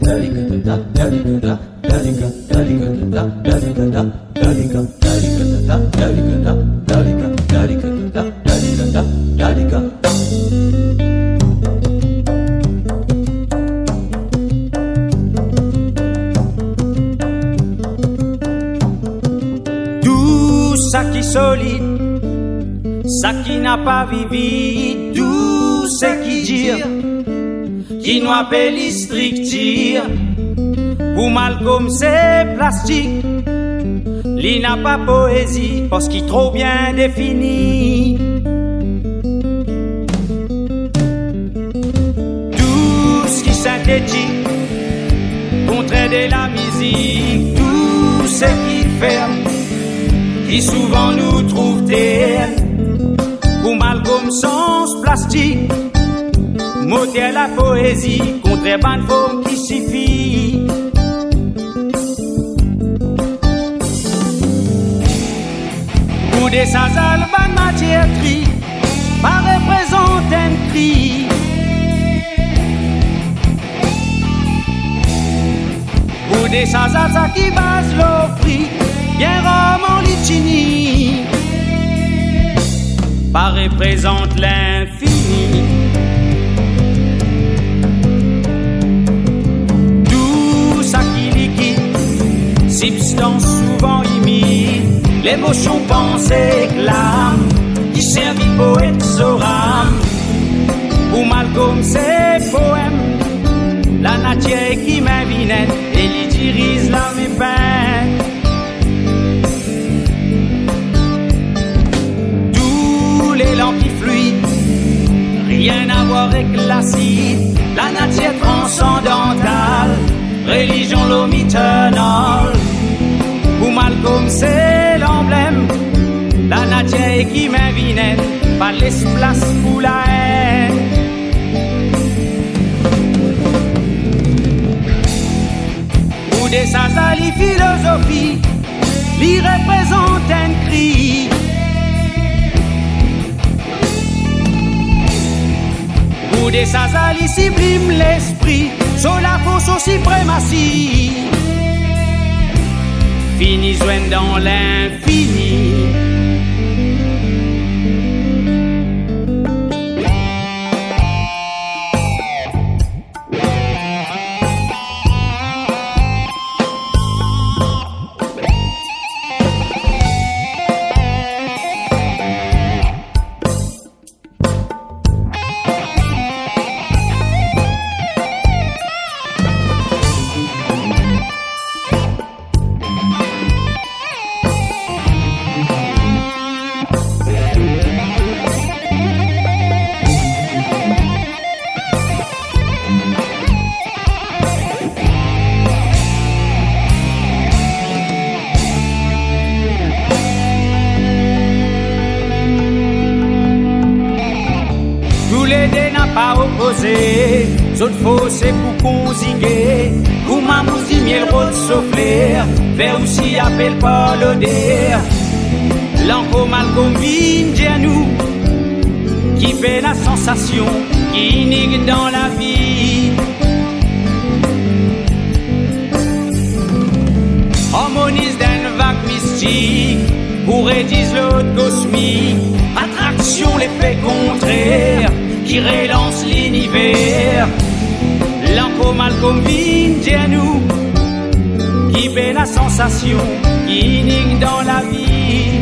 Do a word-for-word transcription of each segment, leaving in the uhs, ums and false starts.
Tout ça qui solide, ça qui n'a pas vivi, tout ce qui dire, qui nous appelle strictir. Pour Malcolm c'est plastique, il n'a pas poésie parce qu'il est trop bien défini. Tout ce qui synthétique, contraire de la musique, tout ce qui ferme, qui souvent nous trouve terre. Pour Malcolm sens plastique, moteur la poésie, contraire bonne forme qui suffit. Pour des sazales, bonne matière cri, pas représente un cri. Pour des sazales, ça qui base l'offri, bien roman litini, pas représente l'infini. Tout ça qui liquide, substance souvent imite, l'émotion pensée clame, qui servit poète soram. Pour Malcolm c'est poème, la nature qui m'invinette, et il dirige la mes peines. Tous les langues qui fluident, rien à voir avec l'acide, la nature transcendantale, religion l'homme éternel. Pour Malcolm c'est l'emblème, la nature qui m'invinette, pas l'espace pour la haine. Pour des sazali philosophie, lui représente un cri. Pour des sazali sublime l'esprit, sur la fausse aux suprématie, fini joint dans l'infini. Pas opposé, saute faux c'est pour conjuguer. Comment vous dit miel rôle souffler, vers aussi appelle pas l'odeur. L'enco Malcolm vient à nous, qui fait la sensation, qui nique dans la vie. Harmonise d'une vague mystique, pourrait dire l'autre cosmique. Attraction l'effet contraire, qui relance l'univers. L'enco Malcolm vient à nous, qui fait la sensation, qui nique dans la vie.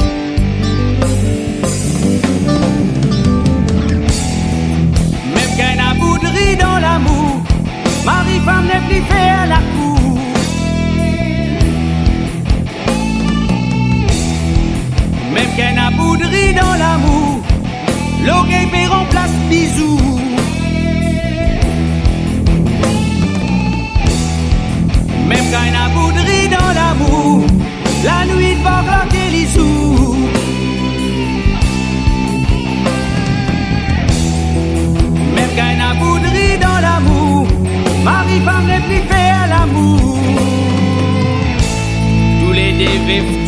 Même qu'un abouderie dans l'amour, mari-femme n'est plus fait à la cour. Même qu'un abouderie dans l'amour, l'orgueil peut remplace bisous. Même quand il y a bouderie dans l'amour, la nuit va claquer les sous. Même quand il y a bouderie dans l'amour, mari-femme n'est plus fait à l'amour. Tous les dévés